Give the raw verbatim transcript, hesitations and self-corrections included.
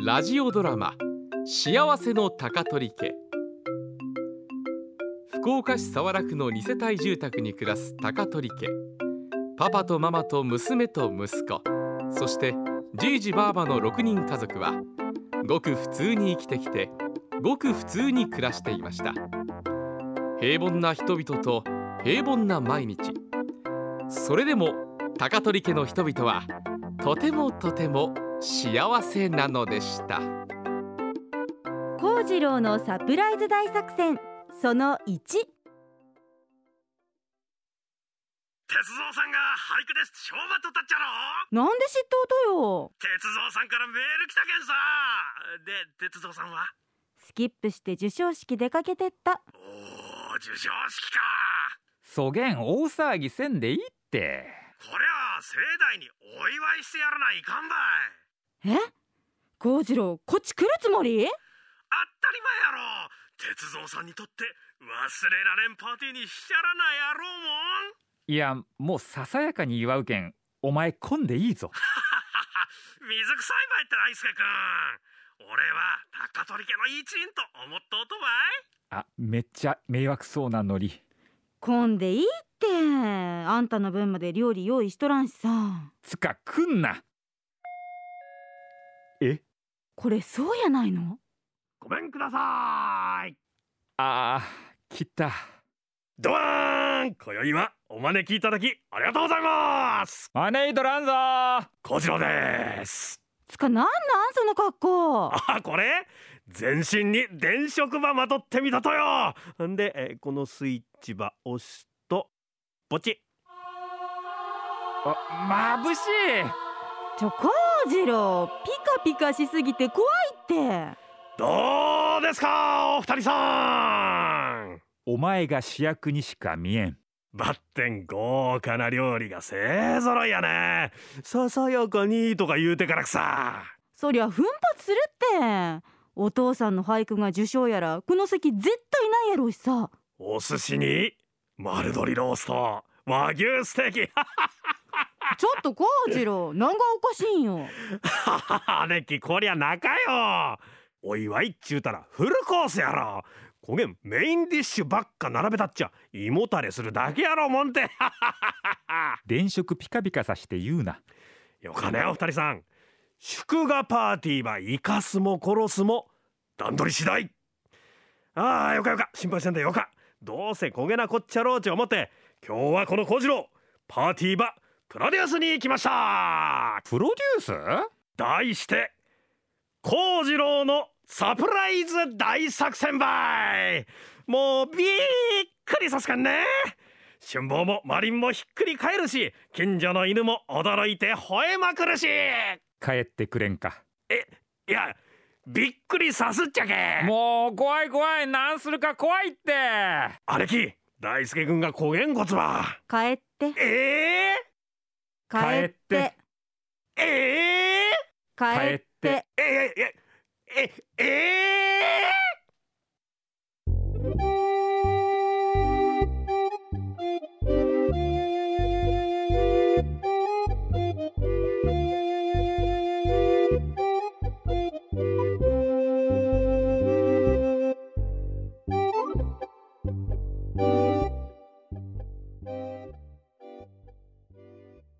ラジオドラマ幸せの高取家。福岡市早良区のに世帯住宅に暮らす高取家。パパとママと娘と息子、そしてじいじばあばのろくにん家族はごく普通に生きてきて、ごく普通に暮らしていました。平凡な人々と平凡な毎日。それでも高取家の人々はとてもとても幸せなのでした。 幸次郎のサプライズ大作戦そのいち。 鉄三さんが俳句で賞ばっとったっちゃろ。 なんで知っとうとよ。 鉄三さんからメール来たけんさ。で、鉄三さんはスキップして授賞式出かけてった。 おー、授賞式か。 そげん大騒ぎせんでいいって。 こりゃ盛大にお祝いしてやらないかんばい。 え、幸次郎こっち来るつもり？ 当たり前やろ。鉄三さんにとって忘れられんパーティーにしちゃらないやろうもん。 いや、もうささやかに祝うけんお前来んでいいぞ。 水臭いばいって大輔くん。俺は高取家の一員と思っとうとばい。 あ、めっちゃ迷惑そうなノリ。 来んでいいって。あんたの分まで料理用意しとらんしさ。 つか来んな。え、 これそうやないの？ ごめんください。 あー、来た。 ドワーン。今宵はお招きいただきありがとうございます。 招いとらんぞー。 小次郎です。 つかなんなんその格好。 あ、これ全身に電飾ばまとってみたとよ。んで、えこのスイッチば押すとポチ。 あ、まぶしい。 ちょ幸次郎、ピカピカしすぎて怖いって。 どうですかお二人さん。 お前が主役にしか見えん。 ばってん豪華な料理が勢ぞろいやね。ささやかにとか言うてからくさ。 そりゃ奮発するって。お父さんの俳句が受賞やらこの席絶対ないやろうしさ。 お寿司に丸鶏ロースト、和牛ステーキ。 ちょっと幸次郎、何がおかしいんよ。 姉貴こりゃ仲よ。お祝いっちゅうたらフルコースやろ。こげんメインディッシュばっか並べたっちゃ胃もたれするだけやろもんて。 電飾ピカピカさして言うな。 よかねお二人さん。祝賀パーティーば生かすも殺すも段取り次第。ああ、よかよか、心配せんでよか。どうせ焦げなこっちゃろうち思って今日はこの小次郎パーティーばプロデュースに来ました。 プロデュース？ 題して幸次郎のサプライズ大作戦ばい。もうびっくりさすかんね。春坊もマリンもひっくり返るし、近所の犬も驚いて吠えまくるし。 帰ってくれんか。 え、いやびっくりさすっちゃけ。 もう怖い怖い、なんするか怖いって。 姉貴大輔君がこげんこつば帰って。 えー、帰ってええー、帰ってええええええ